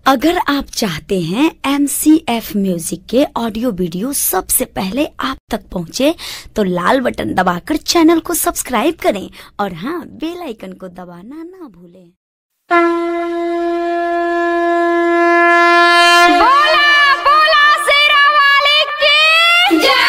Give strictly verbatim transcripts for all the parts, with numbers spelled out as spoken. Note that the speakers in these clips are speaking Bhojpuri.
अगर आप चाहते हैं एम सी एफ म्यूजिक के ऑडियो वीडियो सबसे पहले आप तक पहुंचे, तो लाल बटन दबाकर चैनल को सब्सक्राइब करें और हाँ, बेल आइकन को दबाना ना भूलें। बोला बोला शेरा वाले की जय।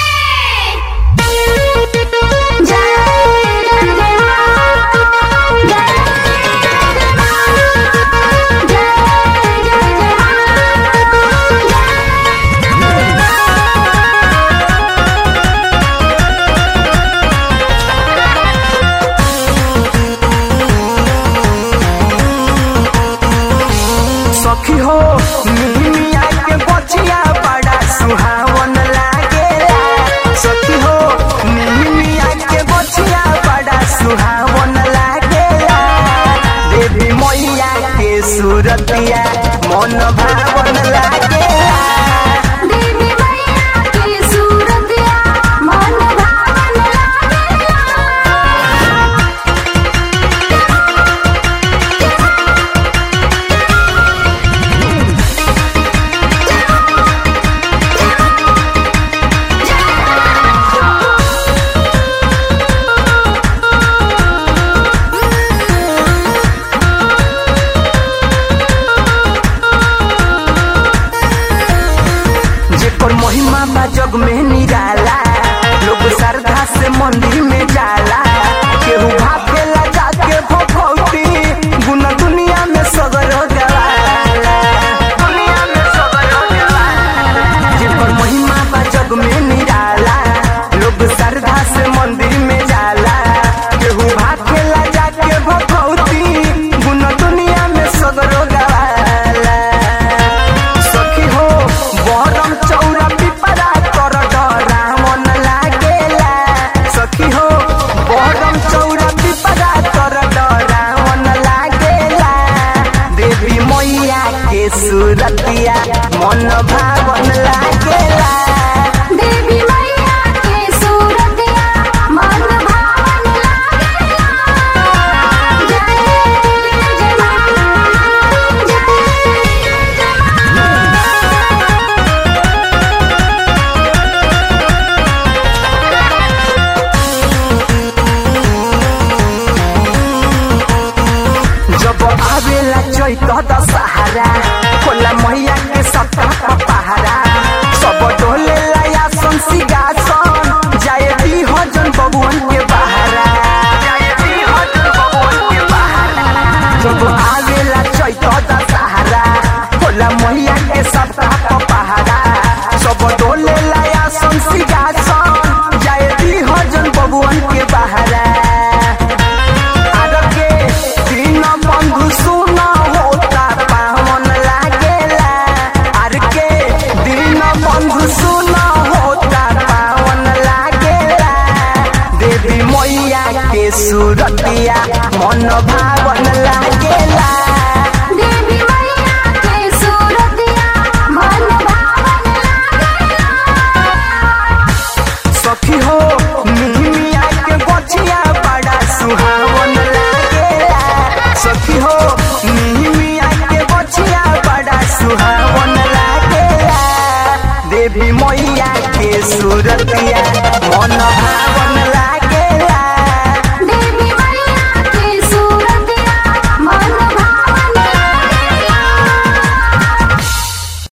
सखी हो मिया के बचिया बड़ा सुहावन लागेला। सखी हो मिया के बचिया बड़ा सुहावन लागेला। देवी मैया के सूरतिया मन भावन लागेला। देवी मैया की सूरतिया मन भावन लागेला। जेकर महिमा बा जग में निराला, लोग श्रद्धा से मंदिर में जाला। केहू भागेला जाके भभौती, गुण दुनिया में सगरो गवाला। दुनिया में सगरो गवाला। जेकर महिमा बा जग में निराला, लोग श्रद्धा से मंदिर में जाला। केहू भागेला जाके भभौती, गुण दुनिया में सगरो गवाला। सखी हो बरम चौरा पिपरा कर डरा मन लागेला। सखी हो बरम चौरा पिपरा कर डरा मन लागेला। देवी मैया के सूरतिया मन भावन लागेला। देवी मैया की सूरतिया मन भावन लागेला। जय जय मां, जय जय जब आवेला चैत दशहरा, खोला मैया के सप्ताह का पहरा। सब डोले लाया सन सिंहासन, जाए दी हजन बबुअन के बहारा। जाए दी हजन बबुअन के बहारा। जब आवेला चैत दशहरा, खोला मैया के सप्ताह का पहरा। सब डोले लाया सन सिंहासन, जाए दी हजन बबुअन के बहारा। आगे दिन बंधु सुना होता पावन लागेला। आर के दिन बंधु सुना होता पावन लागेला। देवी मैया के सूरतिया मन भावन लागेला। देवी मैया की सूरतिया मन भावन लागेला। सखी हो मिया के बचिया बड़ा सुहावन लागेला। सखी हो मिया के बचिया बड़ा सुहावन लागेला। देवी मैया के सूरतिया